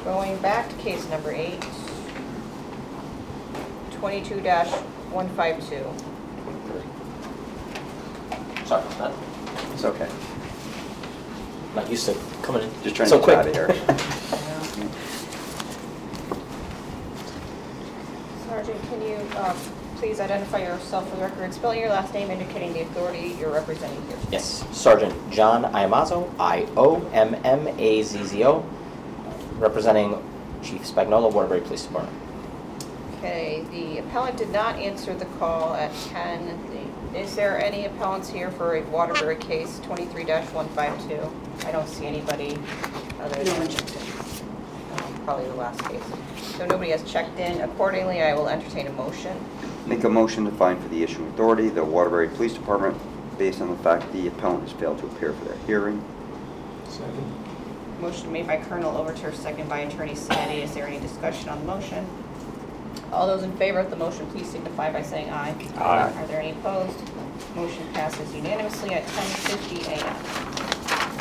Going back to case number 8, 22-152. Sorry about that. It's okay. Not used to coming in Just trying so to quick. get out of here. Sergeant, can you please identify yourself for the record, spelling your last name, indicating the authority you're representing here? Yes, Sergeant John Iamazzo, Iommazzo, representing Chief Spagnola, Waterbury Police Department. Okay, the appellant did not answer the call at 10. Is there any appellants here for a Waterbury case 23-152? I don't see anybody other than... No one checked in. Probably the last case. So nobody has checked in. Accordingly, I will entertain a motion. Make a motion to find for the issuing authority the Waterbury Police Department based on the fact the appellant has failed to appear for their hearing. Second. Motion made by Colonel Overture, second by Attorney Sandy. Is there any discussion on the motion? All those in favor of the motion, please signify by saying aye. Aye. Are there any opposed? Motion passes unanimously at 10:50 a.m.